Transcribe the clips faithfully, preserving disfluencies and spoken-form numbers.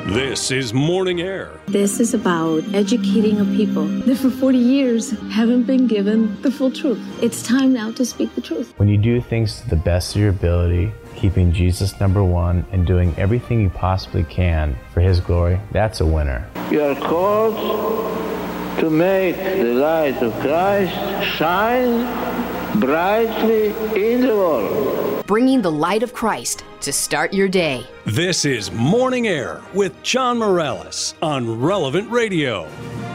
This is Morning Air. This is about educating a people that for forty years haven't been given the full truth. It's time now to speak the truth. When you do things to the best of your ability, keeping Jesus number one and doing everything you possibly can for His glory, that's a winner. You are called to make the light of Christ shine brightly in the world. Bringing the light of Christ to start your day. This is Morning Air with John Morales on Relevant Radio.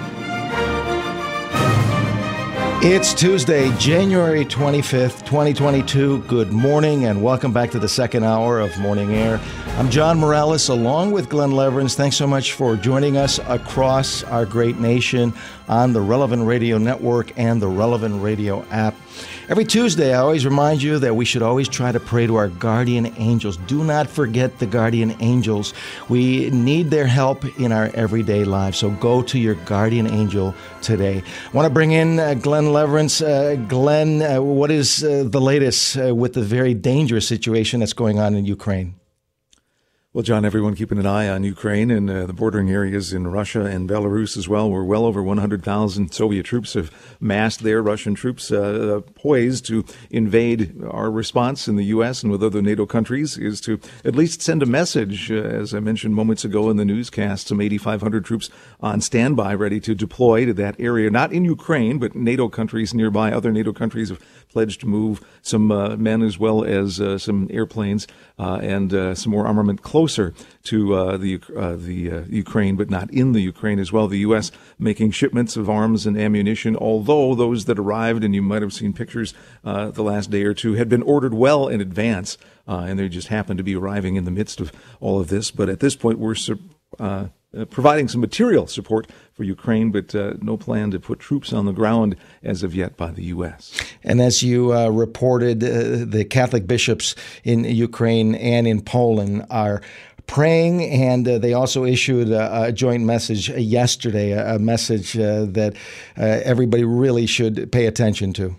It's Tuesday, January twenty-fifth, twenty twenty-two. Good morning and welcome back to the second hour of Morning Air. I'm John Morales along with Glenn Leverins. Thanks so much for joining us across our great nation on the Relevant Radio Network and the Relevant Radio app. Every Tuesday, I always remind you that we should always try to pray to our guardian angels. Do not forget the guardian angels. We need their help in our everyday lives, so go to your guardian angel today. I want to bring in uh, Glenn Leverins. Uh, Glenn, uh, what is uh, the latest uh, with the very dangerous situation that's going on in Ukraine? Well, John, everyone keeping an eye on Ukraine and uh, the bordering areas in Russia and Belarus as well. We're well over one hundred thousand Soviet troops have massed there, Russian troops uh, poised to invade. Our response in the U S and with other NATO countries is to at least send a message, uh, as I mentioned moments ago in the newscast, some eighty-five hundred troops on standby ready to deploy to that area, not in Ukraine, but NATO countries nearby. Other NATO countries have pledged to move some uh, men as well as uh, some airplanes uh, and uh, some more armament closer to uh, the uh, the uh, Ukraine, but not in the Ukraine as well. The U S making shipments of arms and ammunition, although those that arrived, and you might have seen pictures uh, the last day or two, had been ordered well in advance, uh, and they just happened to be arriving in the midst of all of this. But at this point, we're uh, Uh, providing some material support for Ukraine, but uh, no plan to put troops on the ground as of yet by the U S. And as you uh, reported, uh, the Catholic bishops in Ukraine and in Poland are praying, and uh, they also issued a, a joint message yesterday, a, a message uh, that uh, everybody really should pay attention to.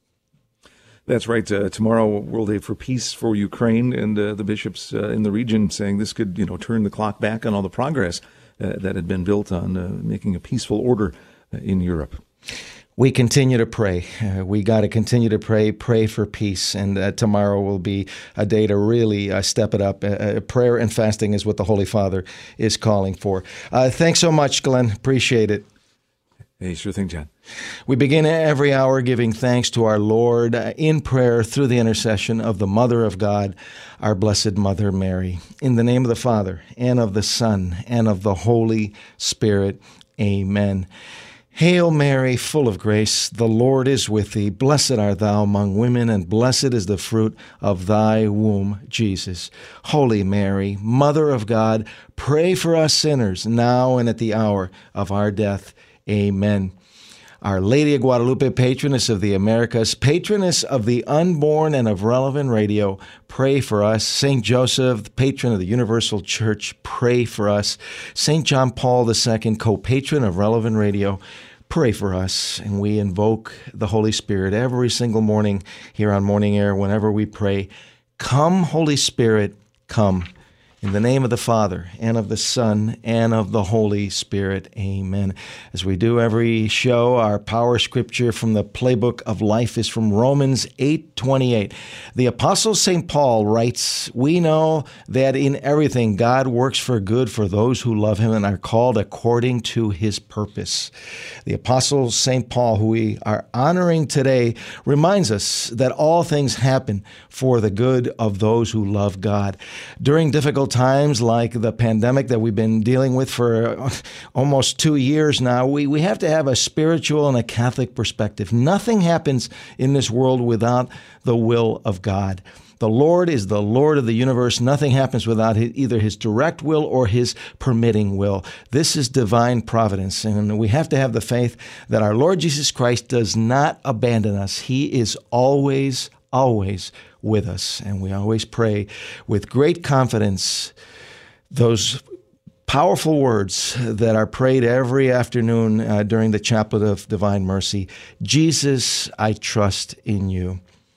That's right. Uh, tomorrow, World Day for Peace for Ukraine, and uh, the bishops uh, in the region saying this could, you know, turn the clock back on all the progress uh, that had been built on uh, making a peaceful order uh, in Europe. We continue to pray. Uh, we got to continue to pray, pray for peace. And uh, tomorrow will be a day to really uh, step it up. Uh, prayer and fasting is what the Holy Father is calling for. Uh, thanks so much, Glenn. Appreciate it. Hey, sure thing, John. We begin every hour giving thanks to our Lord uh, in prayer through the intercession of the Mother of God, our Blessed Mother Mary. In the name of the Father, and of the Son, and of the Holy Spirit. Amen. Hail Mary, full of grace, the Lord is with thee. Blessed art thou among women, and blessed is the fruit of thy womb, Jesus. Holy Mary, Mother of God, pray for us sinners, now and at the hour of our death. Amen. Our Lady of Guadalupe, patroness of the Americas, patroness of the unborn and of Relevant Radio, pray for us. Saint Joseph, patron of the Universal Church, pray for us. Saint John Paul the Second, co-patron of Relevant Radio, pray for us. And we invoke the Holy Spirit every single morning here on Morning Air whenever we pray. Come, Holy Spirit, come. In the name of the Father, and of the Son, and of the Holy Spirit. Amen. As we do every show, our power scripture from the playbook of life is from Romans eight twenty-eight. The Apostle Saint Paul writes, "We know that in everything God works for good for those who love Him and are called according to His purpose." The Apostle Saint Paul, who we are honoring today, reminds us that all things happen for the good of those who love God. During difficult times like the pandemic that we've been dealing with for almost two years now, we, we have to have a spiritual and a Catholic perspective. Nothing happens in this world without the will of God. The Lord is the Lord of the universe. Nothing happens without his, either His direct will or His permitting will. This is divine providence, and we have to have the faith that our Lord Jesus Christ does not abandon us. He is always, always with us, and we always pray with great confidence those powerful words that are prayed every afternoon uh, during the Chaplet of Divine Mercy. Jesus, I trust in you.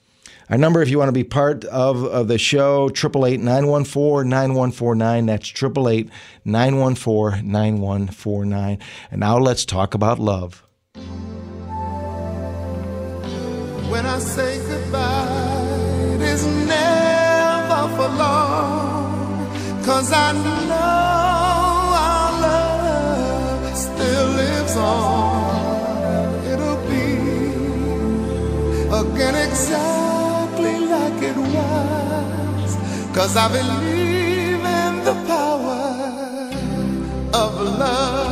Our number, if you want to be part of, of the show, eight eight eight, nine one four, nine one four nine. That's eight eight eight, nine one four, nine one four nine. And now let's talk about love. When I say goodbye, it is never for long, 'cause I know our love still lives on. It'll be again exactly like it was, 'cause I believe in the power of love.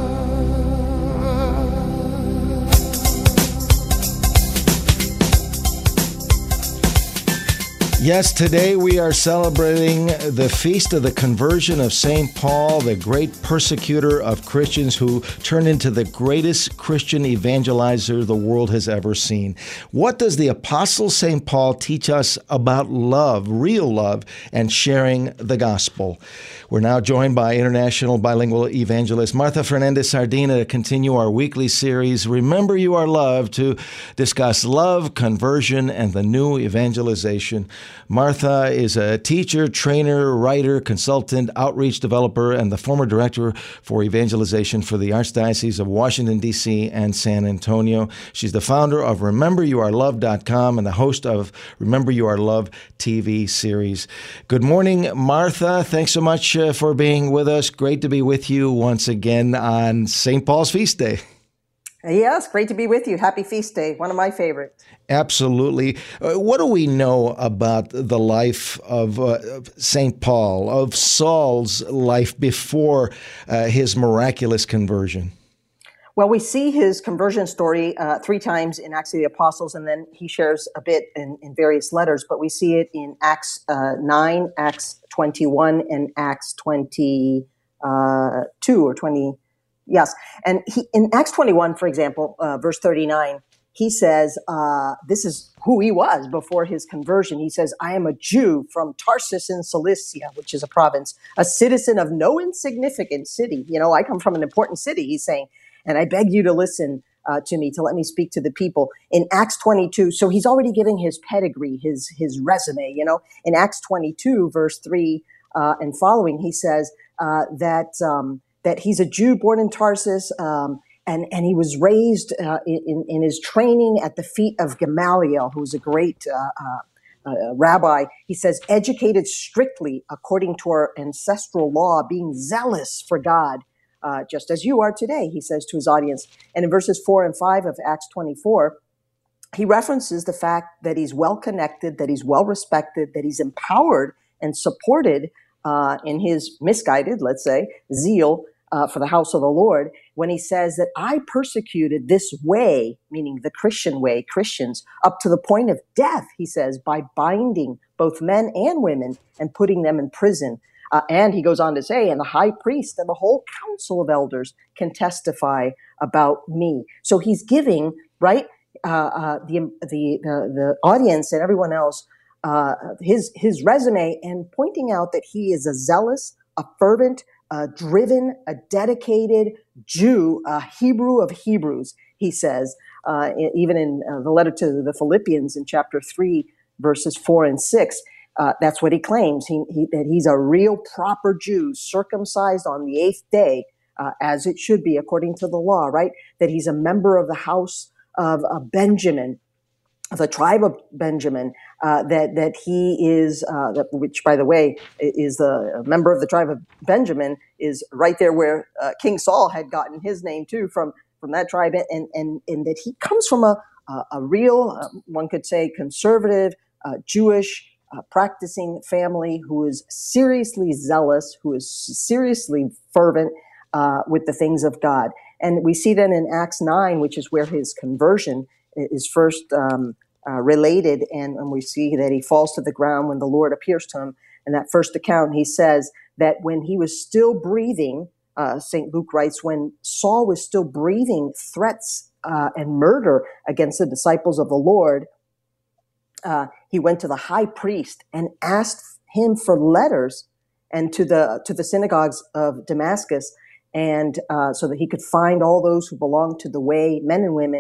Yes, today we are celebrating the feast of the conversion of Saint Paul, the great persecutor of Christians who turned into the greatest Christian evangelizer the world has ever seen. What does the Apostle Saint Paul teach us about love, real love, and sharing the gospel? We're now joined by international bilingual evangelist Martha Fernandez-Sardina to continue our weekly series, Remember You Are Loved, to discuss love, conversion, and the new evangelization. Martha is a teacher, trainer, writer, consultant, outreach developer, and the former director for evangelization for the Archdiocese of Washington, D C and San Antonio. She's the founder of remember you are loved dot com and the host of Remember You Are Loved T V series. Good morning, Martha. Thanks so much uh, for being with us. Great to be with you once again on Saint Paul's Feast Day. Yes, great to be with you. Happy Feast Day, one of my favorites. Absolutely. Uh, what do we know about the life of uh, Saint Paul, of Saul's life before uh, his miraculous conversion? Well, we see his conversion story uh, three times in Acts of the Apostles, and then he shares a bit in, in various letters, but we see it in Acts uh, nine, Acts twenty-one, and Acts twenty-two or twenty. Yes. And he, in Acts twenty-one, for example, uh, verse thirty-nine, he says, uh, this is who he was before his conversion. He says, I am a Jew from Tarsus in Cilicia, which is a province, a citizen of no insignificant city. You know, I come from an important city, he's saying, and I beg you to listen uh, to me, to let me speak to the people. In Acts twenty-two, so he's already giving his pedigree, his, his resume, you know. In Acts twenty-two, verse three uh, and following, he says uh, that... Um, that he's a Jew born in Tarsus, um, and, and he was raised uh, in, in his training at the feet of Gamaliel, who was a great uh, uh, uh, rabbi. He says, educated strictly according to our ancestral law, being zealous for God, uh, just as you are today, he says to his audience. And in verses four and five of Acts twenty-four, he references the fact that he's well-connected, that he's well-respected, that he's empowered and supported uh, in his misguided, let's say, zeal Uh, for the house of the Lord, when he says that I persecuted this way, meaning the Christian way, Christians, up to the point of death, he says, by binding both men and women and putting them in prison. Uh, and he goes on to say, and the high priest and the whole council of elders can testify about me. So he's giving, right, uh, uh, the, the, the, the audience and everyone else uh, his, his resume and pointing out that he is a zealous, a fervent, a driven, a dedicated Jew, a Hebrew of Hebrews, he says, uh, even in uh, the letter to the Philippians in chapter three, verses four and six, uh, that's what he claims, he, he, that he's a real proper Jew, circumcised on the eighth day, uh, as it should be according to the law, right? That he's a member of the house of uh, Benjamin, of the tribe of Benjamin, uh, that that he is, uh, that, which by the way is the member of the tribe of Benjamin, is right there where uh, King Saul had gotten his name too, from from that tribe, and and and that he comes from a a, a real, uh, one could say, conservative uh, Jewish uh, practicing family who is seriously zealous, who is seriously fervent uh, with the things of God, and we see then in Acts nine, which is where his conversion is first um, uh, related, and, and we see that he falls to the ground when the Lord appears to him. In that first account, he says that when he was still breathing, uh, Saint Luke writes, when Saul was still breathing threats uh, and murder against the disciples of the Lord, uh, he went to the high priest and asked him for letters, and to the to the synagogues of Damascus, and uh, so that he could find all those who belonged to the way, men and women,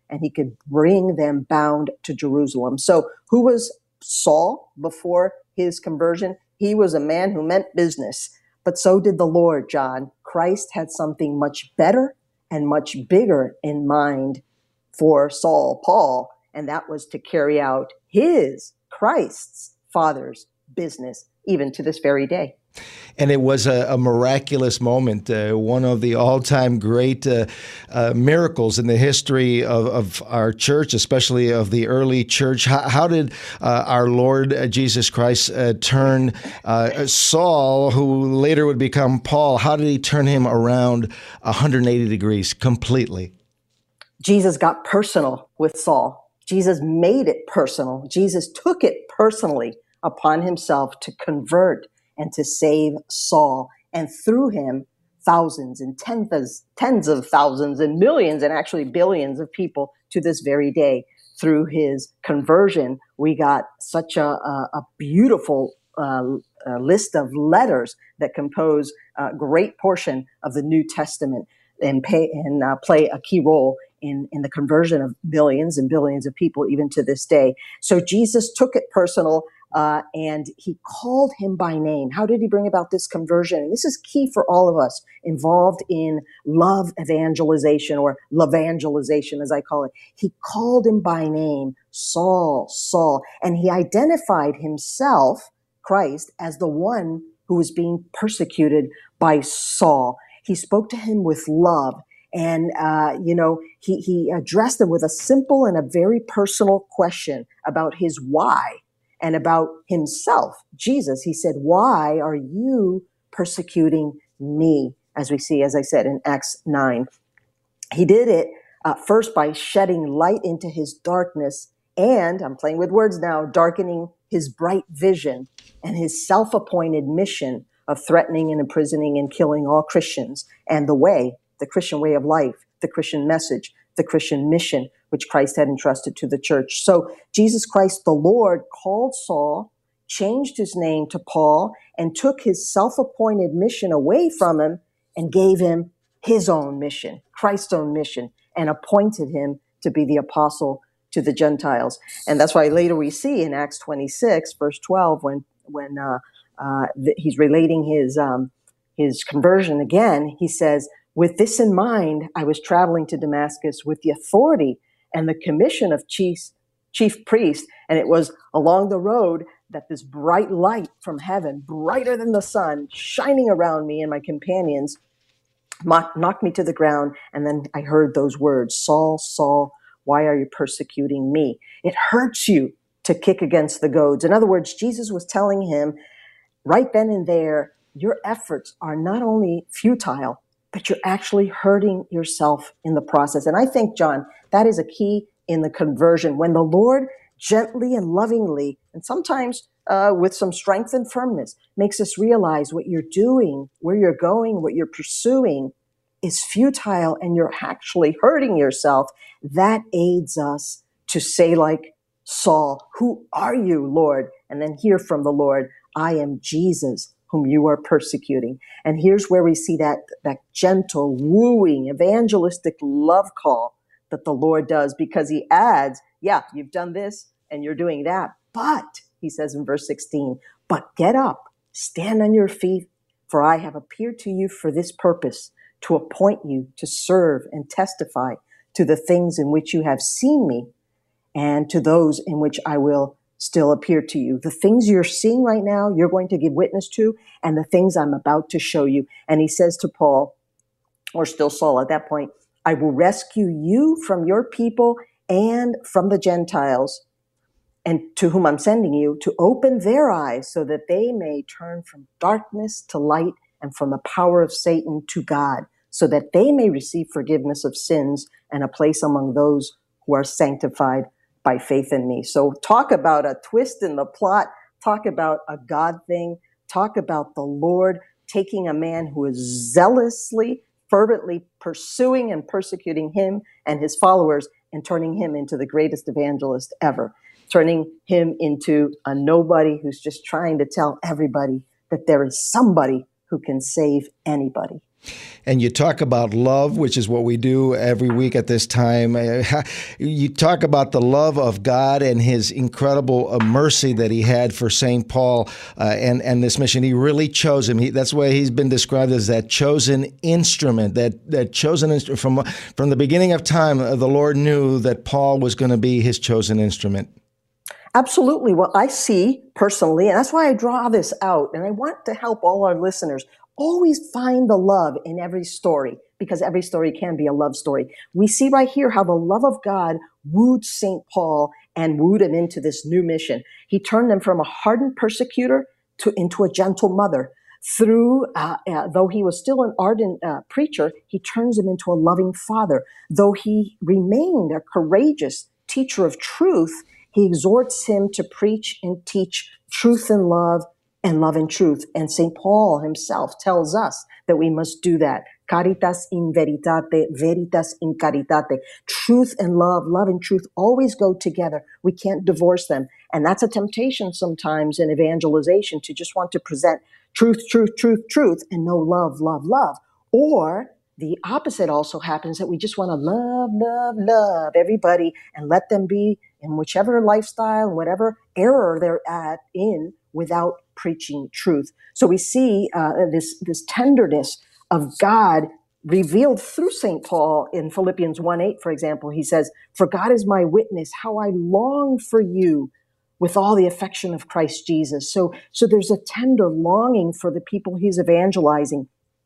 and he could bring them bound to Jerusalem. So who was Saul before his conversion? He was a man who meant business, but so did the Lord, John. Christ had something much better and much bigger in mind for Saul, Paul, and that was to carry out his, Christ's, Father's business, even to this very day. And it was a, a miraculous moment, uh, one of the all-time great uh, uh, miracles in the history of, of our church, especially of the early church. How, how did uh, our Lord uh, Jesus Christ uh, turn uh, Saul, who later would become Paul, how did he turn him around one hundred eighty degrees completely? Jesus got personal with Saul. Jesus made it personal. Jesus took it personally upon himself to convert and to save Saul. And through him, thousands and tens, tens of thousands and millions and actually billions of people to this very day. Through his conversion, we got such a, a, a beautiful uh, uh, list of letters that compose a great portion of the New Testament and, pay, and uh, play a key role in, in the conversion of billions and billions of people even to this day. So Jesus took it personal. Uh, and he called him by name. How did he bring about this conversion? And this is key for all of us involved in love evangelization, or levangelization, as I call it. He called him by name, Saul, Saul, and he identified himself, Christ, as the one who was being persecuted by Saul. He spoke to him with love. And, uh, you know, he, he addressed him with a simple and a very personal question about his why. And about himself, Jesus, he said, why are you persecuting me? As we see, as I said, in Acts nine. He did it uh, first by shedding light into his darkness and, I'm playing with words now, darkening his bright vision and his self-appointed mission of threatening and imprisoning and killing all Christians and the way, the Christian way of life, the Christian message, the Christian mission, which Christ had entrusted to the church. So Jesus Christ, the Lord, called Saul, changed his name to Paul, and took his self-appointed mission away from him and gave him his own mission, Christ's own mission, and appointed him to be the apostle to the Gentiles. And that's why later we see in Acts twenty-six, verse twelve, when when uh, uh, th- he's relating his um, his conversion again, he says, with this in mind, I was traveling to Damascus with the authority and the commission of chief, chief priest. And it was along the road that this bright light from heaven, brighter than the sun, shining around me and my companions, knocked me to the ground. And then I heard those words, Saul, Saul, why are you persecuting me? It hurts you to kick against the goads. In other words, Jesus was telling him right then and there, your efforts are not only futile, but you're actually hurting yourself in the process. And I think, John, that is a key in the conversion. When the Lord gently and lovingly, and sometimes uh, with some strength and firmness, makes us realize what you're doing, where you're going, what you're pursuing is futile and you're actually hurting yourself, that aids us to say like Saul, who are you, Lord? And then hear from the Lord, I am Jesus, whom you are persecuting. And here's where we see that, that gentle, wooing, evangelistic love call that the Lord does, because he adds, yeah, you've done this and you're doing that. But, he says in verse sixteen, but get up, stand on your feet, for I have appeared to you for this purpose, to appoint you to serve and testify to the things in which you have seen me and to those in which I will still appear to you. The things you're seeing right now, you're going to give witness to, and the things I'm about to show you. And he says to Paul, or still Saul at that point, I will rescue you from your people and from the Gentiles, and to whom I'm sending you, to open their eyes so that they may turn from darkness to light and from the power of Satan to God, so that they may receive forgiveness of sins and a place among those who are sanctified by faith in me. So talk about a twist in the plot, talk about a God thing, talk about the Lord taking a man who is zealously, fervently pursuing and persecuting him and his followers and turning him into the greatest evangelist ever, turning him into a nobody who's just trying to tell everybody that there is somebody who can save anybody. And you talk about love, which is what we do every week at this time. You talk about the love of God and his incredible mercy that he had for Saint Paul uh, and, and this mission. He really chose him. He, that's why he's been described as that chosen instrument, that, that chosen instrument. From, from the beginning of time, the Lord knew that Paul was going to be his chosen instrument. Absolutely. Well, I see personally, and that's why I draw this out, and I want to help all our listeners always find the love in every story, because every story can be a love story. We see right here how the love of God wooed Saint Paul and wooed him into this new mission. He turned him from a hardened persecutor to into a gentle mother. Through, uh, uh, though he was still an ardent uh, preacher, he turns him into a loving father. Though he remained a courageous teacher of truth, he exhorts him to preach and teach truth and love, and love and truth. And Saint Paul himself tells us that we must do that. Caritas in veritate, veritas in caritate. Truth and love, love and truth always go together. We can't divorce them. And that's a temptation sometimes in evangelization, to just want to present truth, truth, truth, truth, and no love, love, love. Or the opposite also happens, that we just want to love, love, love everybody and let them be in whichever lifestyle, whatever error they're at in, without preaching truth. So we see uh, this, this tenderness of God revealed through Saint Paul in Philippians one eight, for example. He says, "For God is my witness, how I long for you with all the affection of Christ Jesus." So, so there's a tender longing for the people he's evangelizing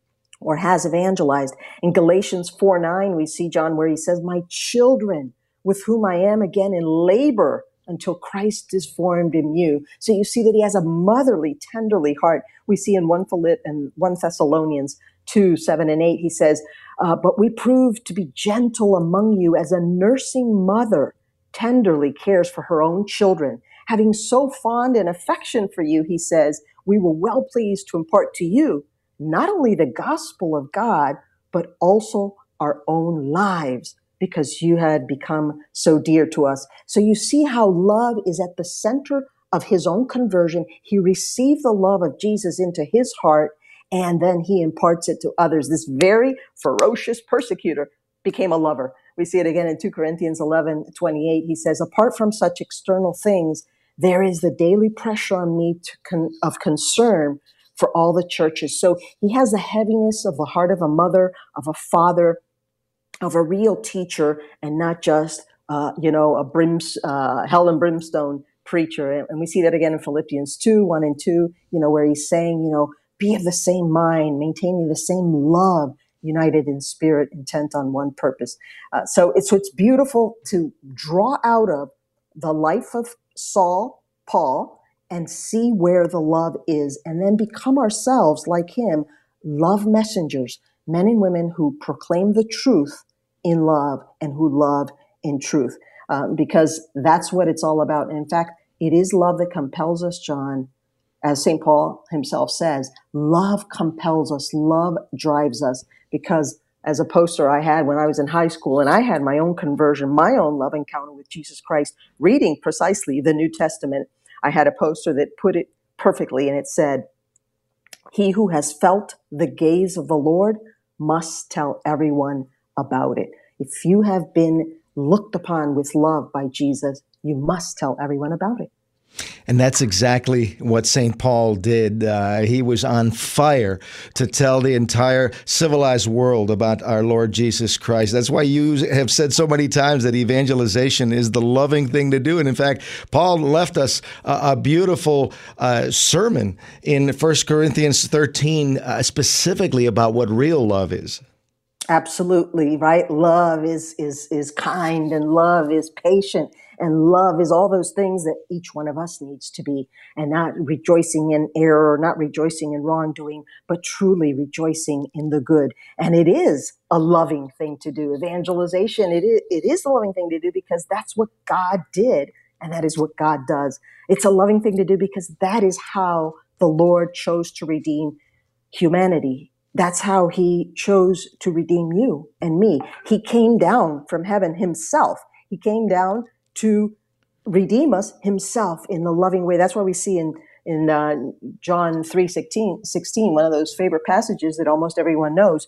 or has evangelized. In Galatians four nine, we see John where he says, "My children, with whom I am again in labor until Christ is formed in you." So you see that he has a motherly, tenderly heart. We see in one Philipp and one Thessalonians two, seven and eight, he says, uh, "But we prove to be gentle among you as a nursing mother tenderly cares for her own children. Having so fond an affection for you," he says, "we were well pleased to impart to you not only the gospel of God, but also our own lives, because you had become so dear to us." So you see how love is at the center of his own conversion. He received the love of Jesus into his heart, and then he imparts it to others. This very ferocious persecutor became a lover. We see it again in two Corinthians eleven twenty-eight. He says, "Apart from such external things, there is the daily pressure on me to con- of concern for all the churches." So he has the heaviness of the heart of a mother, of a father, of a real teacher, and not just, uh, you know, a brims, uh, hell and brimstone preacher. And, and we see that again in Philippians two, one and two, you know, where he's saying, you know, be of the same mind, maintaining the same love, united in spirit, intent on one purpose. Uh, so it's, so it's beautiful to draw out of the life of Saul, Paul, and see where the love is, and then become ourselves, like him, love messengers, men and women who proclaim the truth in love and who love in truth, um, because that's what it's all about. And in fact, it is love that compels us, John. As Saint Paul himself says, love compels us, love drives us, because as a poster I had when I was in high school, and I had my own conversion, my own love encounter with Jesus Christ, reading precisely the New Testament, I had a poster that put it perfectly, and it said, "He who has felt the gaze of the Lord must tell everyone about it." If you have been looked upon with love by Jesus, you must tell everyone about it. And that's exactly what Saint Paul did. Uh, he was on fire to tell the entire civilized world about our Lord Jesus Christ. That's why you have said so many times that evangelization is the loving thing to do. And in fact, Paul left us a, a beautiful uh, sermon in First Corinthians thirteen, uh, specifically about what real love is. Absolutely, right? Love is is is kind, and love is patient, and love is all those things that each one of us needs to be, and not rejoicing in error, not rejoicing in wrongdoing, but truly rejoicing in the good. And it is a loving thing to do. Evangelization, it is, it is a loving thing to do because that's what God did, and that is what God does. It's a loving thing to do because that is how the Lord chose to redeem humanity. That's how he chose to redeem you and me. He came down from heaven himself. He came down to redeem us himself in the loving way. That's why we see in in uh, John three sixteen, one of those favorite passages that almost everyone knows,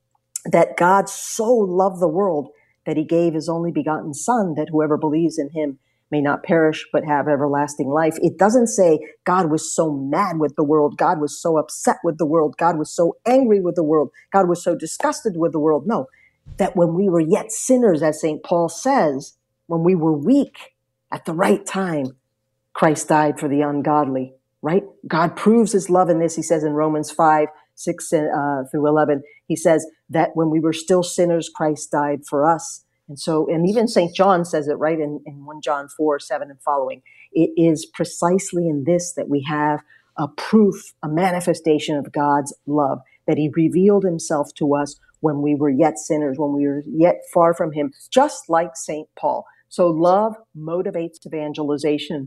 that God so loved the world that he gave his only begotten Son, that whoever believes in him may not perish but have everlasting life. It doesn't say God was so mad with the world, God was so upset with the world, God was so angry with the world, God was so disgusted with the world. No, that when we were yet sinners, as Saint Paul says, when we were weak, at the right time, Christ died for the ungodly, right? God proves his love in this. He says in Romans five, six uh, through eleven, he says that when we were still sinners, Christ died for us. And so, and even Saint John says it, right, in, in First John four, seven and following. It is precisely in this that we have a proof, a manifestation of God's love, that he revealed himself to us when we were yet sinners, when we were yet far from him, just like Saint Paul. So love motivates evangelization.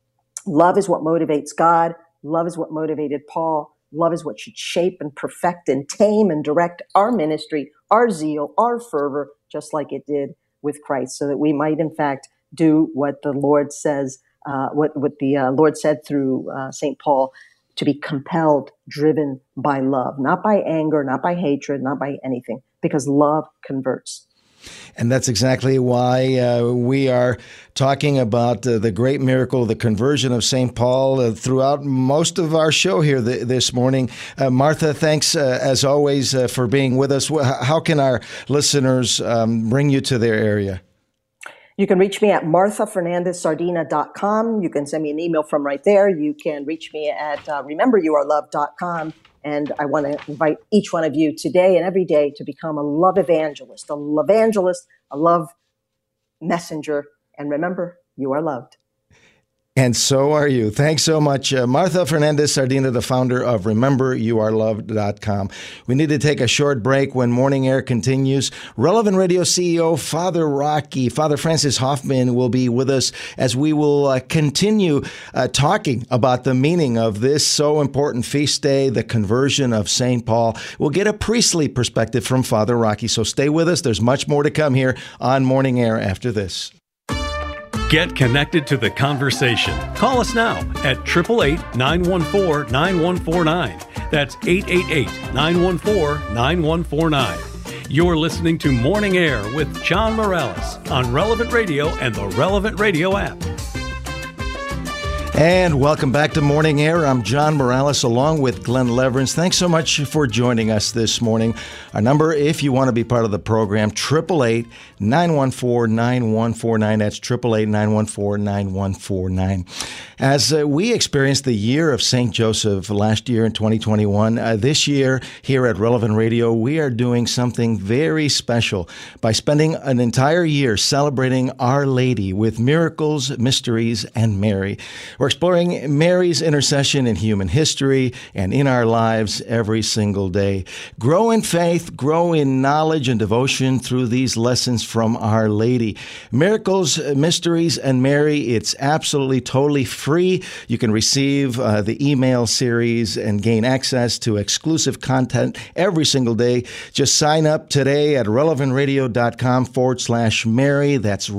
Love is what motivates God. Love is what motivated Paul. Love is what should shape and perfect and tame and direct our ministry, our zeal, our fervor, just like it did with Christ, so that we might, in fact, do what the Lord says, uh, what, what the uh, Lord said through uh, Saint Paul, to be compelled, driven by love, not by anger, not by hatred, not by anything, because love converts. And that's exactly why uh, we are talking about uh, the great miracle, the conversion of Saint Paul, uh, throughout most of our show here th- this morning. Uh, Martha, thanks uh, as always uh, for being with us. How can our listeners um, bring you to their area? You can reach me at martha fernandez sardina dot com. You can send me an email from right there. You can reach me at uh, remember you are loved dot com. And I want to invite each one of you today and every day to become a love evangelist, a love evangelist, a love messenger. And remember, you are loved. And so are you. Thanks so much, uh, Martha Fernandez Sardina, the founder of remember you are loved dot com. We need to take a short break. When Morning Air continues, Relevant Radio C E O Father Rocky, Father Francis Hoffman, will be with us as we will uh, continue uh, talking about the meaning of this so important feast day, the conversion of Saint Paul. We'll get a priestly perspective from Father Rocky, so stay with us. There's much more to come here on Morning Air after this. Get connected to the conversation. Call us now at eight eight eight, nine one four, nine one four nine. That's eight eight eight, nine one four, nine one four nine. You're listening to Morning Air with John Morales on Relevant Radio and the Relevant Radio app. And welcome back to Morning Air. I'm John Morales along with Glenn Leverance. Thanks so much for joining us this morning. Our number, if you want to be part of the program, eight eight eight, nine one four, nine one four nine. That's eight eight eight, nine one four, nine one four nine. As uh, we experienced the year of Saint Joseph last year in twenty twenty-one, uh, this year here at Relevant Radio, we are doing something very special by spending an entire year celebrating Our Lady with miracles, mysteries, and Mary. We're exploring Mary's intercession in human history and in our lives every single day. Grow in faith, grow in knowledge and devotion through these lessons from Our Lady. Miracles, mysteries, and Mary, it's absolutely totally free. You can receive uh, the email series and gain access to exclusive content every single day. Just sign up today at relevantradio.com forward slash Mary. That's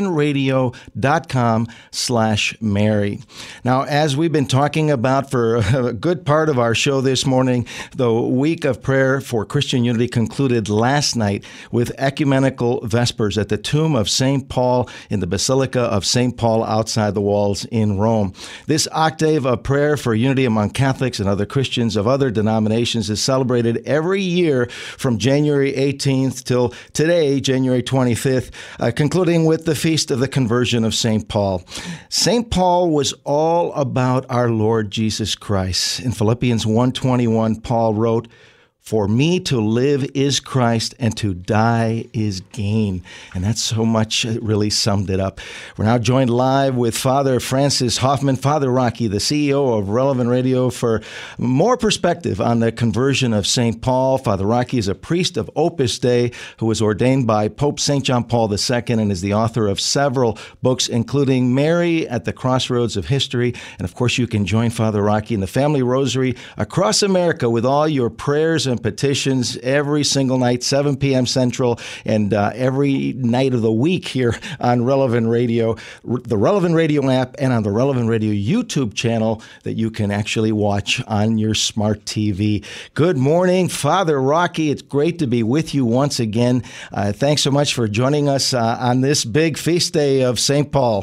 relevantradio.com slash Mary. Now, as we've been talking about for a good part of our show this morning, the week of prayer for Christian unity concluded last night with ecumenical vespers at the tomb of Saint Paul in the Basilica of Saint Paul outside the walls in Rome. This octave of prayer for unity among Catholics and other Christians of other denominations is celebrated every year from January eighteenth till today, January twenty-fifth, uh, concluding with the Feast of the Conversion of Saint Paul. Saint Paul was all about our Lord Jesus Christ. In Philippians one twenty-one, Paul wrote, "For me to live is Christ, and to die is gain." And that's so much really summed it up. We're now joined live with Father Francis Hoffman, Father Rocky, the C E O of Relevant Radio, for more perspective on the conversion of Saint Paul. Father Rocky is a priest of Opus Dei who was ordained by Pope Saint John Paul the Second and is the author of several books, including Mary at the Crossroads of History. And of course, you can join Father Rocky in the Family Rosary across America with all your prayers and and petitions every single night, seven p.m. Central, and uh, every night of the week here on Relevant Radio, the Relevant Radio app, and on the Relevant Radio YouTube channel that you can actually watch on your smart T V. Good morning, Father Rocky. It's great to be with you once again. Uh, thanks so much for joining us uh, on this big feast day of Saint Paul.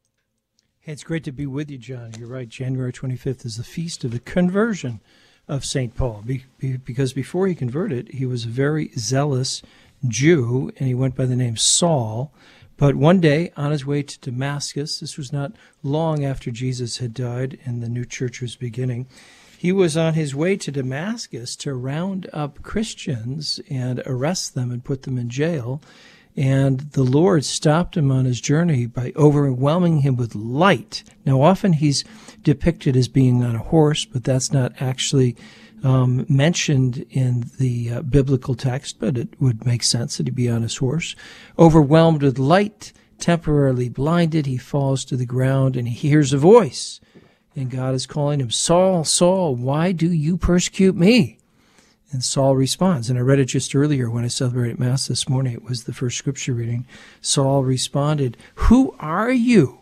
Hey, it's great to be with you, John. You're right. January twenty-fifth is the feast of the conversion of Saint Paul, be, be, because before he converted, he was a very zealous Jew, and he went by the name Saul. But one day, on his way to Damascus, this was not long after Jesus had died and the new church was beginning, he was on his way to Damascus to round up Christians and arrest them and put them in jail. And the Lord stopped him on his journey by overwhelming him with light. Now, often he's depicted as being on a horse, but that's not actually um, mentioned in the uh, biblical text, but it would make sense that he'd be on his horse. Overwhelmed with light, temporarily blinded, he falls to the ground and he hears a voice. And God is calling him, Saul, Saul, why do you persecute me? And Saul responds, and I read it just earlier when I celebrated Mass this morning. It was the first scripture reading. Saul responded, who are you?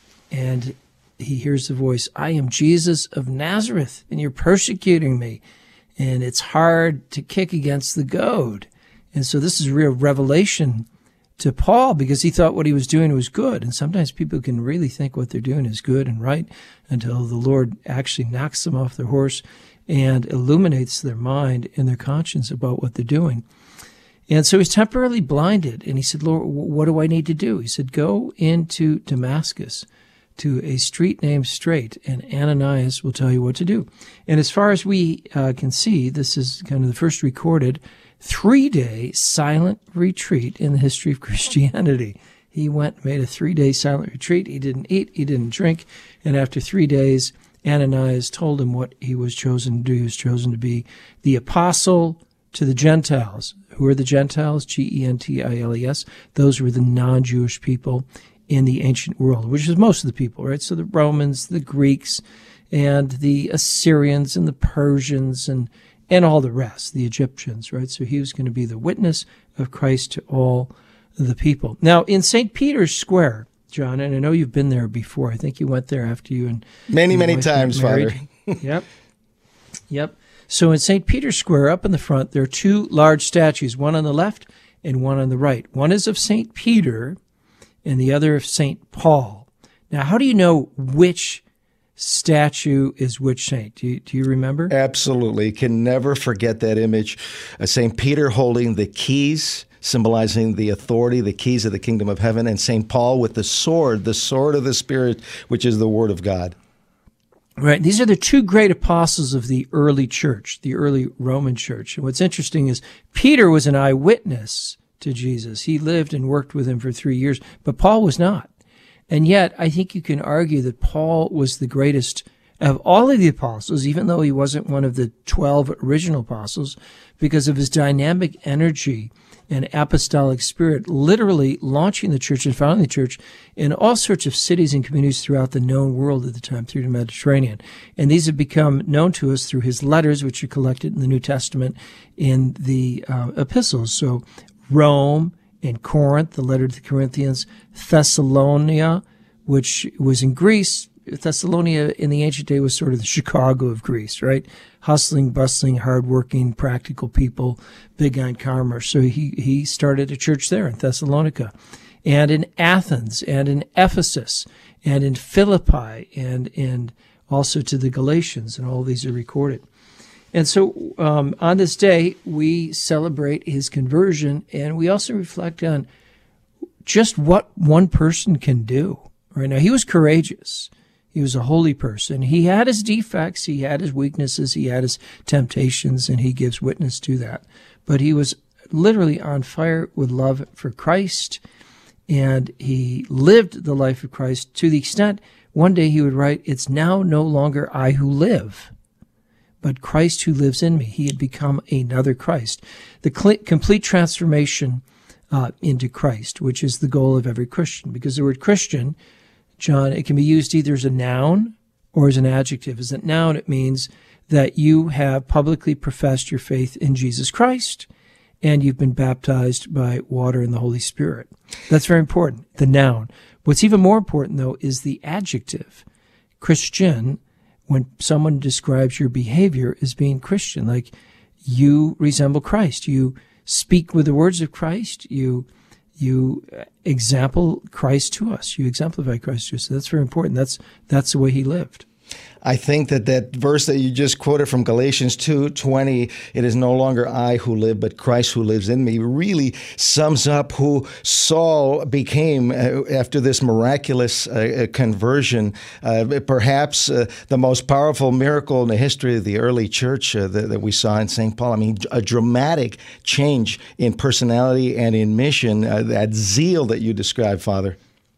And he hears the voice, I am Jesus of Nazareth, and you're persecuting me. And it's hard to kick against the goad. And so this is a real revelation to Paul, because he thought what he was doing was good. And sometimes people can really think what they're doing is good and right until the Lord actually knocks them off their horse and illuminates their mind and their conscience about what they're doing. And so he's temporarily blinded. And he said, Lord, what do I need to do? He said, go into Damascus to a street named Straight, and Ananias will tell you what to do. And as far as we uh, can see, this is kind of the first recorded three-day silent retreat in the history of Christianity. He went, made a three-day silent retreat. He didn't eat, he didn't drink. And after three days, Ananias told him what he was chosen to do. He was chosen to be the apostle to the Gentiles. Who are the Gentiles? G E N T I L E S. Those were the non-Jewish people in the ancient world, which is most of the people, right? So the Romans, the Greeks, and the Assyrians, and the Persians, and, and all the rest, the Egyptians, right? So he was going to be the witness of Christ to all the people. Now, in Saint Peter's Square, John, and I know you've been there before. I think you went there after you and many, many times, Father. Yep. Yep. So in Saint Peter's Square, up in the front, there are two large statues, one on the left and one on the right. One is of Saint Peter and the other of Saint Paul. Now, how do you know which statue is which saint? Do you, do you remember? Absolutely. Can never forget that image. Uh, Saint Peter holding the keys, symbolizing the authority, the keys of the kingdom of heaven, and Saint Paul with the sword, the sword of the Spirit, which is the Word of God. Right. These are the two great apostles of the early church, the early Roman church. And what's interesting is Peter was an eyewitness to Jesus. He lived and worked with him for three years, but Paul was not. And yet, I think you can argue that Paul was the greatest of all of the apostles, even though he wasn't one of the twelve original apostles, because of his dynamic energy and apostolic spirit, literally launching the church and founding the church in all sorts of cities and communities throughout the known world at the time through the Mediterranean. And these have become known to us through his letters, which are collected in the New Testament in the uh, epistles. So Rome and Corinth, the letter to the Corinthians, Thessalonica, which was in Greece. Thessalonica in the ancient day was sort of the Chicago of Greece, right? Hustling, bustling, hardworking, practical people, big on commerce. So he, he started a church there in Thessalonica, and in Athens, and in Ephesus, and in Philippi, and in also to the Galatians, and all these are recorded. And so um, on this day, we celebrate his conversion, and we also reflect on just what one person can do. Right now, he was courageous. He was a holy person. He had his defects, he had his weaknesses, he had his temptations, and he gives witness to that. But he was literally on fire with love for Christ, and he lived the life of Christ to the extent one day he would write, "It's now no longer I who live, but Christ who lives in me." He had become another Christ. The cl- complete transformation uh, into Christ, which is the goal of every Christian, because the word Christian, John, it can be used either as a noun or as an adjective. As a noun, it means that you have publicly professed your faith in Jesus Christ and you've been baptized by water and the Holy Spirit. That's very important, the noun. What's even more important, though, is the adjective. Christian, when someone describes your behavior as being Christian, like you resemble Christ, you speak with the words of Christ, you you example Christ to us, you exemplify Christ to us. So that's very important. That's that's the way he lived. I think that that verse that you just quoted from Galatians two twenty, it is no longer I who live, but Christ who lives in me, really sums up who Saul became uh, after this miraculous uh, conversion. Uh, perhaps uh, the most powerful miracle in the history of the early church uh, that, that we saw in Saint Paul. I mean, a dramatic change in personality and in mission, uh, that zeal that you described, Father.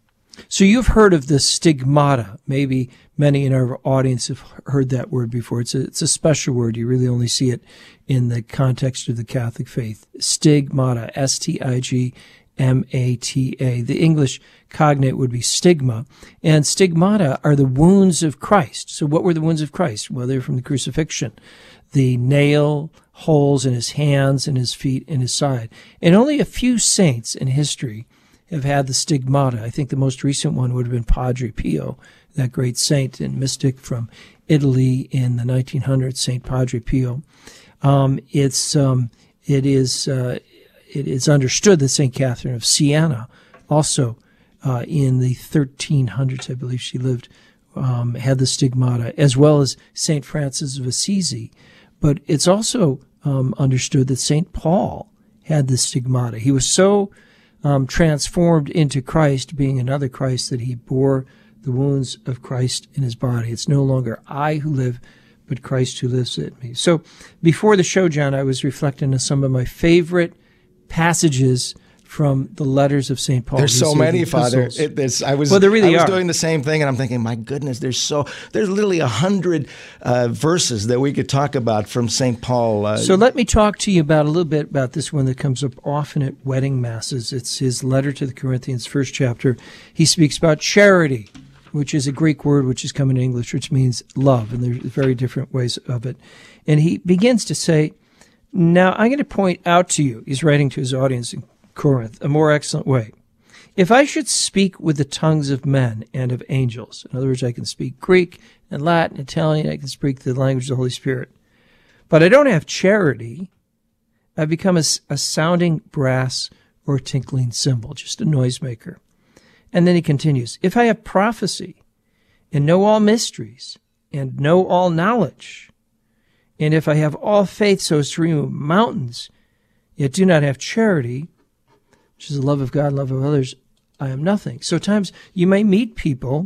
So you've heard of the stigmata. Maybe many in our audience have heard that word before. It's a, it's a special word. You really only see it in the context of the Catholic faith. Stigmata, S T I G M A T A. The English cognate would be stigma. And stigmata are the wounds of Christ. So what were the wounds of Christ? Well, they're from the crucifixion. The nail holes in his hands and his feet and his side. And only a few saints in history have had the stigmata. I think the most recent one would have been Padre Pio, that great saint and mystic from Italy in the nineteen hundreds, Saint Padre Pio. Um, it's um, it is uh, it is understood that Saint Catherine of Siena, also uh, in the thirteen hundreds, I believe she lived, um, had the stigmata, as well as Saint Francis of Assisi. But it's also um, understood that Saint Paul had the stigmata. He was so Um, transformed into Christ, being another Christ, that he bore the wounds of Christ in his body. It's no longer I who live, but Christ who lives in me. So before the show, John, I was reflecting on some of my favorite passages from the letters of Saint Paul. There's so many, Father. It, it's, I was, well, there really I was are. doing the same thing, and I'm thinking, my goodness, there's so there's literally a hundred uh, verses that we could talk about from Saint Paul. Uh, so let me talk to you about a little bit about this one that comes up often at wedding masses. It's his letter to the Corinthians, first chapter. He speaks about charity, which is a Greek word which has come in English, which means love, and there's very different ways of it. And he begins to say, now I'm going to point out to you, he's writing to his audience in Corinth, a more excellent way. If I should speak with the tongues of men and of angels, in other words, I can speak Greek and Latin, Italian, I can speak the language of the Holy Spirit, but I don't have charity, I've become a, a sounding brass or tinkling cymbal, just a noisemaker. And then he continues, if I have prophecy and know all mysteries and know all knowledge, and if I have all faith so as to remove mountains, yet do not have charity, which is the love of God, love of others, I am nothing. So at times you may meet people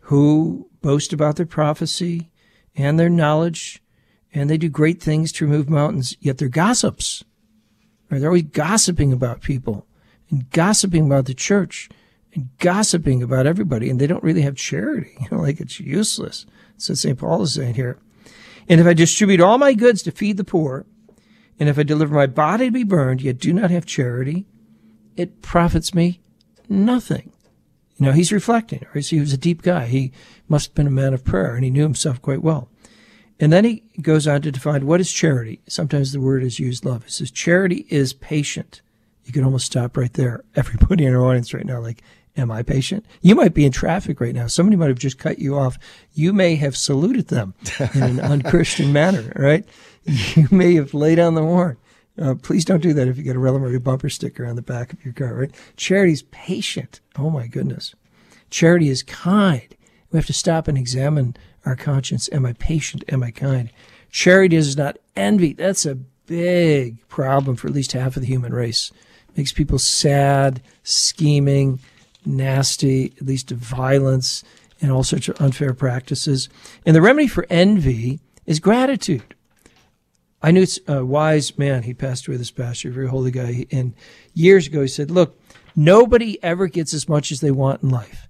who boast about their prophecy and their knowledge, and they do great things to remove mountains, yet they're gossips. Or they're always gossiping about people and gossiping about the church and gossiping about everybody, and they don't really have charity. You know, like it's useless. That's what Saint Paul is saying here. And if I distribute all my goods to feed the poor, and if I deliver my body to be burned, yet do not have charity, it profits me nothing. You know, he's reflecting. Right? So he was a deep guy. He must have been a man of prayer, and he knew himself quite well. And then he goes on to define what is charity. Sometimes the word is used love. He says charity is patient. You can almost stop right there. Everybody in our audience right now, like, am I patient? You might be in traffic right now. Somebody might have just cut you off. You may have saluted them in an unchristian manner, right? You may have laid on the horn. Uh, please don't do that if you get a Rellemory bumper sticker on the back of your car, right? Charity is patient. Oh, my goodness. Charity is kind. We have to stop and examine our conscience. Am I patient? Am I kind? Charity is not envy. That's a big problem for at least half of the human race. Makes people sad, scheming, nasty, at least violence, and all sorts of unfair practices. And the remedy for envy is gratitude. I knew a wise man. He passed away this past year, a very holy guy. And years ago, he said, look, nobody ever gets as much as they want in life,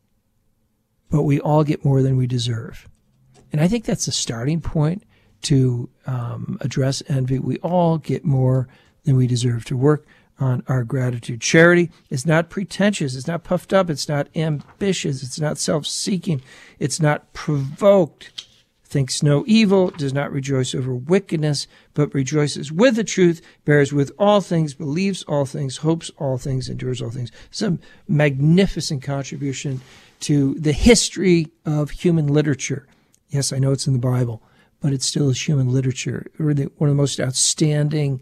but we all get more than we deserve. And I think that's the starting point to um, address envy. We all get more than we deserve. To work on our gratitude. Charity is not pretentious. It's not puffed up. It's not ambitious. It's not self-seeking. It's not provoked thinks no evil, does not rejoice over wickedness, but rejoices with the truth, bears with all things, believes all things, hopes all things, endures all things. Some magnificent contribution to the history of human literature. Yes, I know it's in the Bible, but it still is human literature. Really one of the most outstanding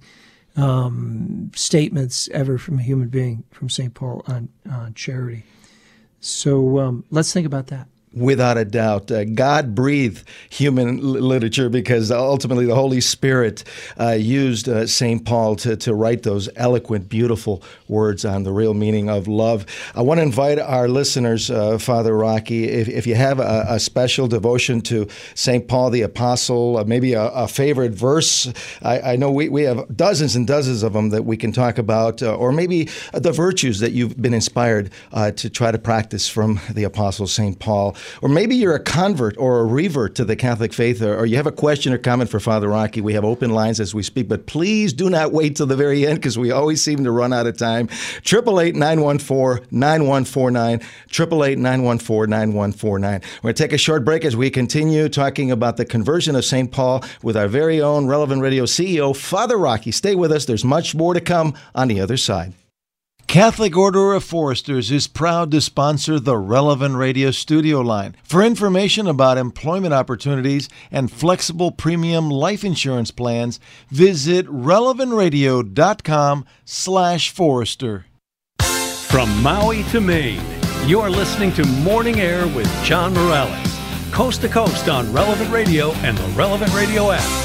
um, statements ever from a human being, from Saint Paul on, on charity. So um, let's think about that. Without a doubt, uh, God breathed human l- literature because ultimately the Holy Spirit uh, used uh, Saint Paul to, to write those eloquent, beautiful words on the real meaning of love. I want to invite our listeners, uh, Father Rocky, if, if you have a, a special devotion to Saint Paul the Apostle, uh, maybe a, a favorite verse. I, I know we, we have dozens and dozens of them that we can talk about, uh, or maybe the virtues that you've been inspired uh, to try to practice from the Apostle Saint Paul. Or maybe you're a convert or a revert to the Catholic faith, or, or you have a question or comment for Father Rocky. We have open lines as we speak, but please do not wait till the very end because we always seem to run out of time. eight eight eight, nine one four, nine one four nine, eight eight eight, nine one four, nine one four nine. We're going to take a short break as we continue talking about the conversion of Saint Paul with our very own Relevant Radio C E O, Father Rocky. Stay with us. There's much more to come on the other side. Catholic Order of Foresters is proud to sponsor the Relevant Radio studio line. For information about employment opportunities and flexible premium life insurance plans, visit relevant radio dot com slash forester. From Maui to Maine, you're listening to Morning Air with John Morales, coast to coast on Relevant Radio and the Relevant Radio app.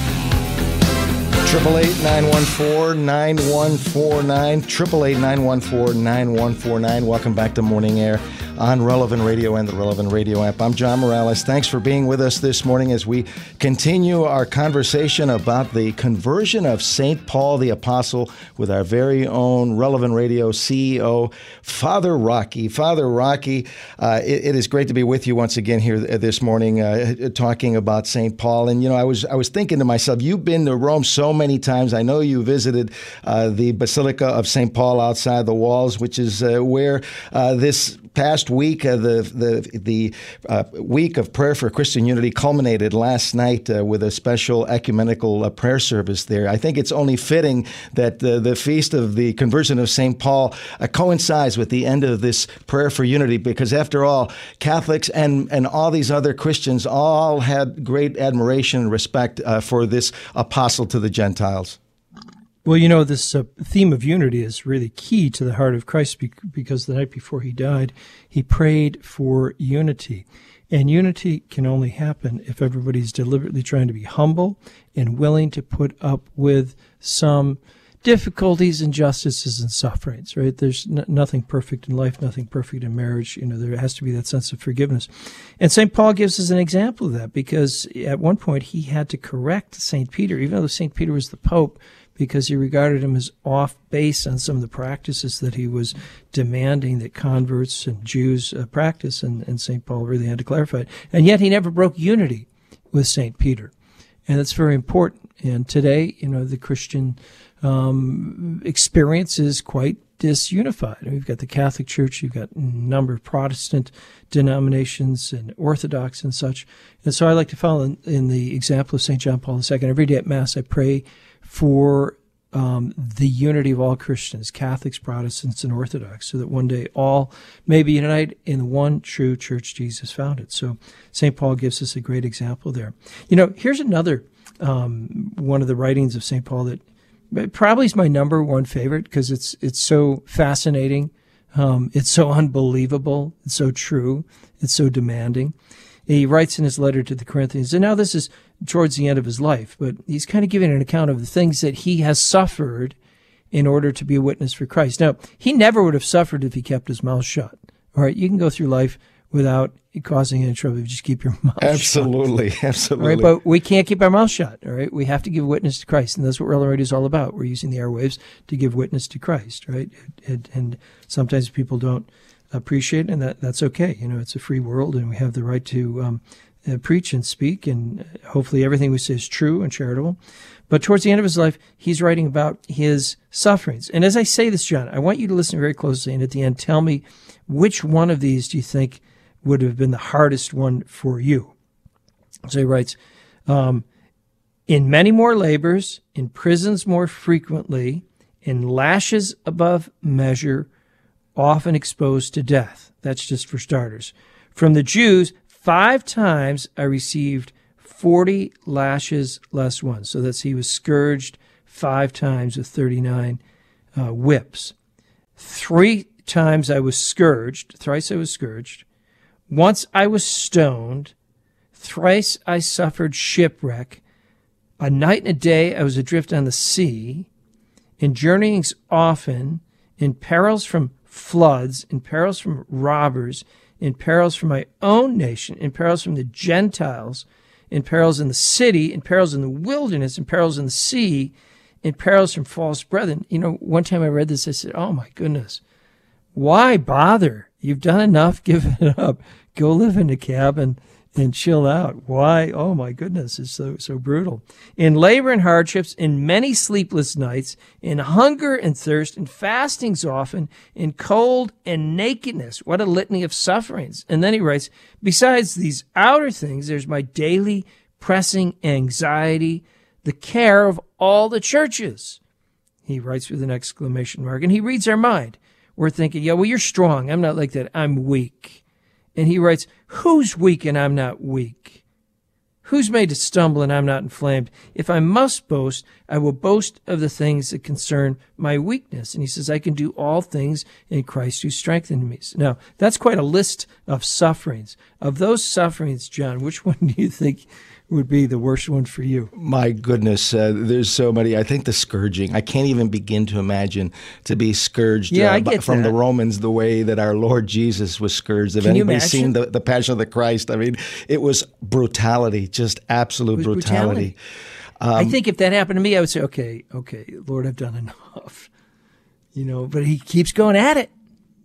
eight eight eight, nine one four, nine one four nine, eight eight eight, nine one four, nine one four nine. Welcome back to Morning Air on Relevant Radio and the Relevant Radio app. I'm John Morales. Thanks for being with us this morning as we continue our conversation about the conversion of Saint Paul the Apostle with our very own Relevant Radio C E O, Father Rocky. Father Rocky, uh, it, it is great to be with you once again here this morning uh, talking about Saint Paul. And, you know, I was I was thinking to myself, you've been to Rome so many times. I know you visited uh, the Basilica of Saint Paul outside the walls, which is uh, where uh, this past week, uh, the the the uh, week of prayer for Christian unity culminated last night uh, with a special ecumenical uh, prayer service there. I think it's only fitting that uh, the feast of the conversion of Saint Paul uh, coincides with the end of this prayer for unity, because after all, Catholics and, and all these other Christians all had great admiration and respect uh, for this apostle to the Gentiles. Well, you know, this uh, theme of unity is really key to the heart of Christ because the night before he died, he prayed for unity. And unity can only happen if everybody's deliberately trying to be humble and willing to put up with some difficulties, injustices, and sufferings, right? There's n- nothing perfect in life, nothing perfect in marriage. You know, there has to be that sense of forgiveness. And Saint Paul gives us an example of that because at one point he had to correct Saint Peter, even though Saint Peter was the Pope, because he regarded him as off base on some of the practices that he was demanding that converts and Jews uh, practice, and, and Saint Paul really had to clarify it. And yet he never broke unity with Saint Peter. And that's very important. And today, you know, the Christian um, experience is quite disunified. We've got the Catholic Church, you've got a number of Protestant denominations and Orthodox and such. And so I like to follow in, in the example of Saint John Paul the Second. Every day at Mass, I pray for um, the unity of all Christians, Catholics, Protestants, and Orthodox, so that one day all may be united in the one true church Jesus founded. So Saint Paul gives us a great example there. You know, here's another um, one of the writings of Saint Paul that probably is my number one favorite because it's it's so fascinating, um, it's so unbelievable, it's so true, it's so demanding. He writes in his letter to the Corinthians, and now this is towards the end of his life, but he's kind of giving an account of the things that he has suffered in order to be a witness for Christ. Now, he never would have suffered if he kept his mouth shut. All right, you can go through life without causing any trouble if you just keep your mouth absolutely, shut. Absolutely, absolutely. All right, but we can't keep our mouth shut, all right? We have to give witness to Christ, and that's what Relevant Radio is all about. We're using the airwaves to give witness to Christ, right? And, and sometimes people don't appreciate it, and that, that's okay. You know, it's a free world, and we have the right to um, uh, preach and speak, and hopefully everything we say is true and charitable. But towards the end of his life, he's writing about his sufferings. And as I say this, John, I want you to listen very closely, and at the end, tell me which one of these do you think would have been the hardest one for you. So he writes, um, in many more labors, in prisons more frequently, in lashes above measure, often exposed to death. That's just for starters. From the Jews, five times I received forty lashes less one. So that's he was scourged five times with thirty-nine uh, whips. Three times I was scourged. Thrice I was scourged. Once I was stoned. Thrice I suffered shipwreck. A night and a day I was adrift on the sea. In journeyings often, in perils from floods, in perils from robbers, in perils from my own nation, in perils from the Gentiles, in perils in the city, in perils in the wilderness, in perils in the sea, in perils from false brethren. You know, one time I read this, I said, oh my goodness, why bother? You've done enough, give it up. Go live in a cabin and chill out. Why? Oh my goodness, it's so so brutal. In labor and hardships, in many sleepless nights, in hunger and thirst, in fastings often, in cold and nakedness. What a litany of sufferings. And then he writes, besides these outer things, there's my daily pressing anxiety, the care of all the churches. He writes with an exclamation mark, and he reads our mind. We're thinking, yeah, well, you're strong. I'm not like that. I'm weak. And he writes, who's weak and I'm not weak? Who's made to stumble and I'm not inflamed? If I must boast, I will boast of the things that concern my weakness. And he says, I can do all things in Christ who strengthened me. Now, that's quite a list of sufferings. Of those sufferings, John, which one do you think would be the worst one for you? My goodness, uh, there's so many. I think the scourging. I can't even begin to imagine to be scourged yeah, uh, I get from that. the Romans the way that our Lord Jesus was scourged. Have Can you anybody imagine? seen the, the Passion of the Christ? I mean, it was brutality, just absolute It was brutality. brutality. Um, I think if that happened to me, I would say, okay, okay, Lord, I've done enough. You know, but he keeps going at it.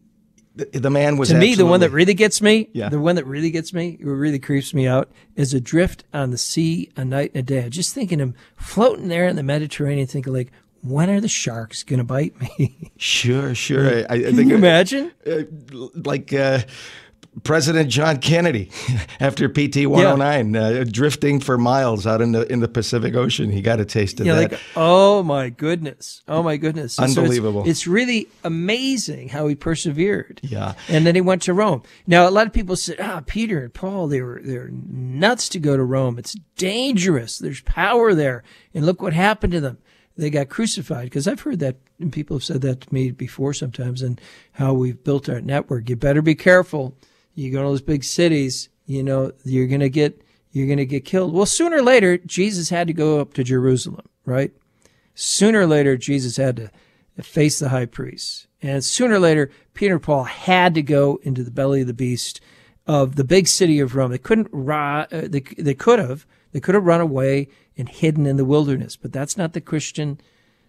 The, the man was to me, the one that absolutely- really gets me, Yeah. the one that really gets me, who really creeps me out, is adrift on the sea a night and a day. I'm just thinking him floating there in the Mediterranean, thinking like, when are the sharks going to bite me? Sure, sure. I, I Can think you imagine? Uh, like uh, President John Kennedy after P T one oh nine, yeah. uh, drifting for miles out in the in the Pacific Ocean. He got a taste of yeah, that. Like, oh my goodness, oh my goodness, so Unbelievable. it's, it's really amazing how he persevered. Yeah, and then he went to Rome. Now, a lot of people said, "Ah, Peter and Paul, they were they're nuts to go to Rome. It's dangerous. There's power there, and look what happened to them." They got crucified, because I've heard that, and people have said that to me before sometimes, and how we've built our network. You better be careful. You go to those big cities, you know, you're going to get, you're going to get killed. Well, sooner or later, Jesus had to go up to Jerusalem, right? Sooner or later, Jesus had to face the high priest. And sooner or later, Peter and Paul had to go into the belly of the beast of the big city of Rome. They couldn't, uh, they, they could have, they could have run away and hidden in the wilderness, but that's not the Christian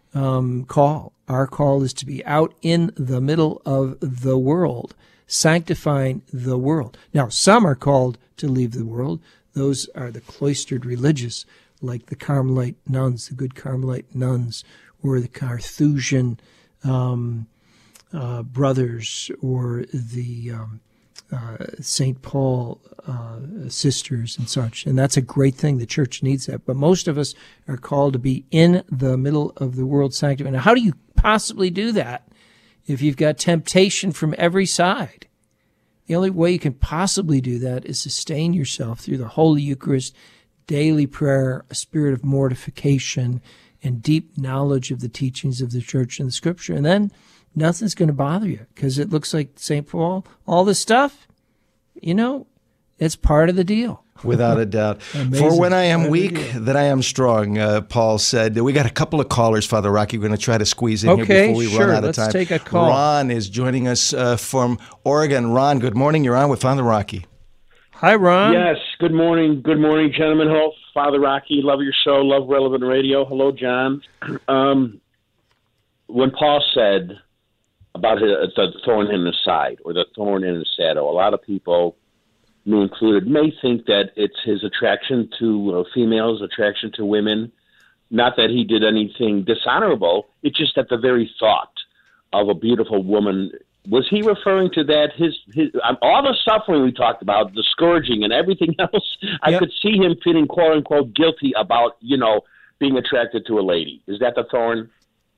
um, call. Our call is to be out in the middle of the world, sanctifying the world. Now, some are called to leave the world. Those are the cloistered religious, like the Carmelite nuns, the good Carmelite nuns, or the Carthusian um, uh, brothers, or the um, uh, Saint Paul uh, sisters and such. And that's a great thing. The church needs that. But most of us are called to be in the middle of the world sanctifying. Now, how do you possibly do that if you've got temptation from every side? The only way you can possibly do that is sustain yourself through the Holy Eucharist, daily prayer, a spirit of mortification, and deep knowledge of the teachings of the church and the scripture. And then nothing's going to bother you, because it looks like Saint Paul, all this stuff, you know, it's part of the deal. Without a doubt. For when I am weak, then I am strong, uh, Paul said. We got a couple of callers, Father Rocky. We're going to try to squeeze in okay, here before we sure. run out of Let's time. Let's take a call. Ron is joining us uh, from Oregon. Ron, good morning. You're on with Father Rocky. Hi, Ron. Yes, good morning. Good morning, gentlemen. Hello, Father Rocky. Love your show. Love Relevant Radio. Hello, John. Um, when Paul said about his, the thorn in the side, or the thorn in the saddle, a lot of people, me included, may think that it's his attraction to uh, females, attraction to women. Not that he did anything dishonorable. It's just that the very thought of a beautiful woman was he referring to that, his, his um, all the suffering we talked about, the scourging and everything else, I yep. could see him feeling quote-unquote guilty about, you know, being attracted to a lady. Is that the thorn?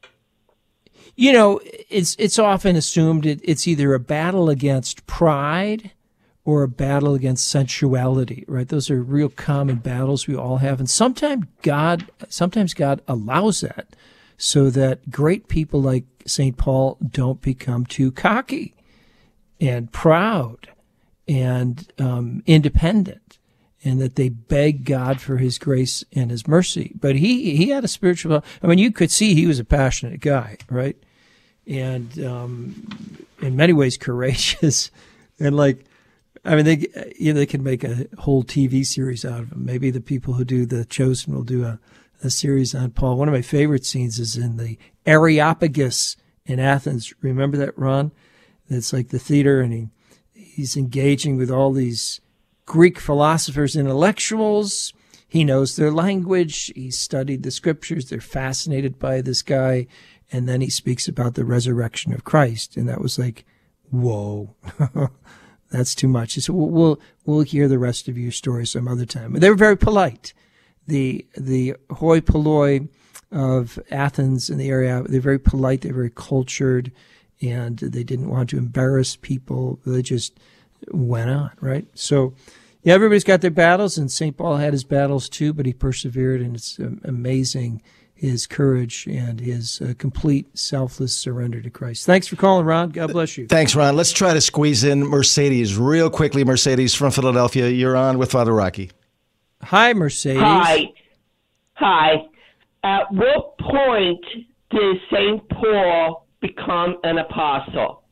You know, it's it's often assumed it, it's either a battle against pride or a battle against sensuality, right? Those are real common battles we all have. And sometimes God, sometimes God allows that so that great people like Saint Paul don't become too cocky and proud and um, independent, and that they beg God for his grace and his mercy. But he, he had a spiritual, I mean, you could see he was a passionate guy, right? And um, in many ways courageous. And like, I mean, they, you know, they can make a whole T V series out of him. Maybe the people who do The Chosen will do a, a series on Paul. One of my favorite scenes is in the Areopagus in Athens. Remember that, Ron? It's like the theater, and he he's engaging with all these Greek philosophers, intellectuals. He knows their language. He's studied the scriptures. They're fascinated by this guy. And then he speaks about the resurrection of Christ. And that was like, whoa, that's too much. He said, we'll, we'll, we'll hear the rest of your story some other time. But they were very polite. The, the hoi polloi of Athens and the area, they're very polite. They're very cultured, and they didn't want to embarrass people. They just went on, right? So, yeah, everybody's got their battles, and Saint Paul had his battles too, but he persevered, and it's amazing, his courage and his uh, complete selfless surrender to Christ. Thanks for calling, Ron. God bless you. Thanks, Ron. Let's try to squeeze in Mercedes real quickly. Mercedes from Philadelphia, you're on with Father Rocky. Hi, Mercedes. Hi. Hi. At what point did Saint Paul become an apostle?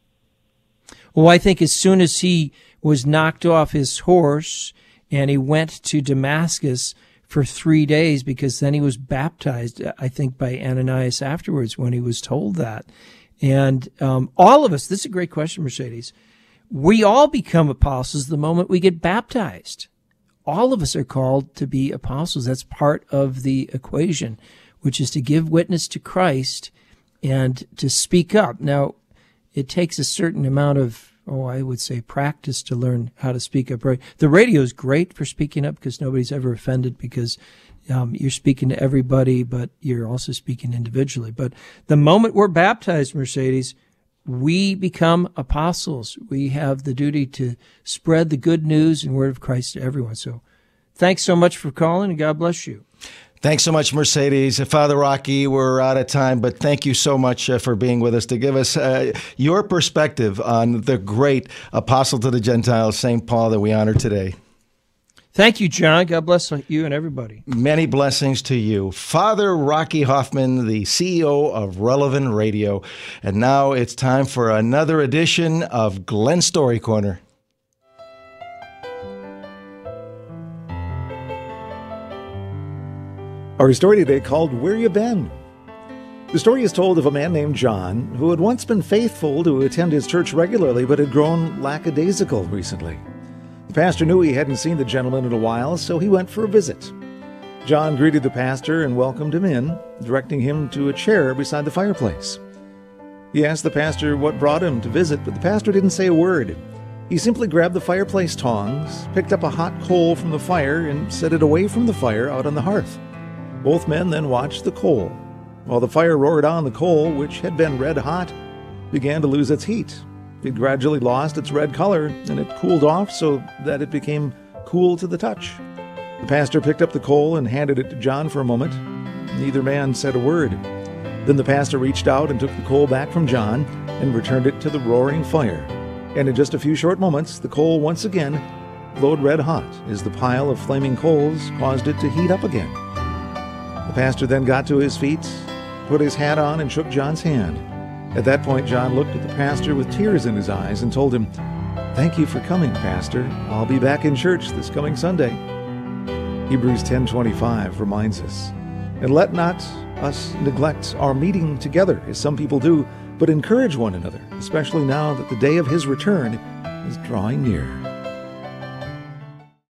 Well, I think as soon as he was knocked off his horse and he went to Damascus for three days, because then he was baptized, I think, by Ananias afterwards when he was told that. And um, all of us, this is a great question, Mercedes, we all become apostles the moment we get baptized. All of us are called to be apostles. That's part of the equation, which is to give witness to Christ and to speak up. Now, it takes a certain amount of, oh, I would say practice to learn how to speak up. Right? The radio is great for speaking up because nobody's ever offended, because um, you're speaking to everybody, but you're also speaking individually. But the moment we're baptized, Mercedes, we become apostles. We have the duty to spread the good news and word of Christ to everyone. So thanks so much for calling, and God bless you. Thanks so much, Mercedes. Father Rocky, we're out of time, but thank you so much uh, for being with us to give us uh, your perspective on the great apostle to the Gentiles, Saint Paul, that we honor today. Thank you, John. God bless you and everybody. Many blessings to you. Father Rocky Hoffman, the C E O of Relevant Radio. And now it's time for another edition of Glenn Story Corner. Our story today called Where You Been? The story is told of a man named John who had once been faithful to attend his church regularly but had grown lackadaisical recently. The pastor knew he hadn't seen the gentleman in a while, so he went for a visit. John greeted the pastor and welcomed him in, directing him to a chair beside the fireplace. He asked the pastor what brought him to visit, but the pastor didn't say a word. He simply grabbed the fireplace tongs, picked up a hot coal from the fire, and set it away from the fire out on the hearth. Both men then watched the coal. While the fire roared on, the coal, which had been red hot, began to lose its heat. It gradually lost its red color, and it cooled off so that it became cool to the touch. The pastor picked up the coal and handed it to John for a moment. Neither man said a word. Then the pastor reached out and took the coal back from John and returned it to the roaring fire. And in just a few short moments, the coal once again glowed red hot as the pile of flaming coals caused it to heat up again. The pastor then got to his feet, put his hat on, and shook John's hand. At that point, John looked at the pastor with tears in his eyes and told him, "Thank you for coming, Pastor. I'll be back in church this coming Sunday." Hebrews ten twenty-five reminds us, "And let not us neglect our meeting together, as some people do, but encourage one another, especially now that the day of his return is drawing near."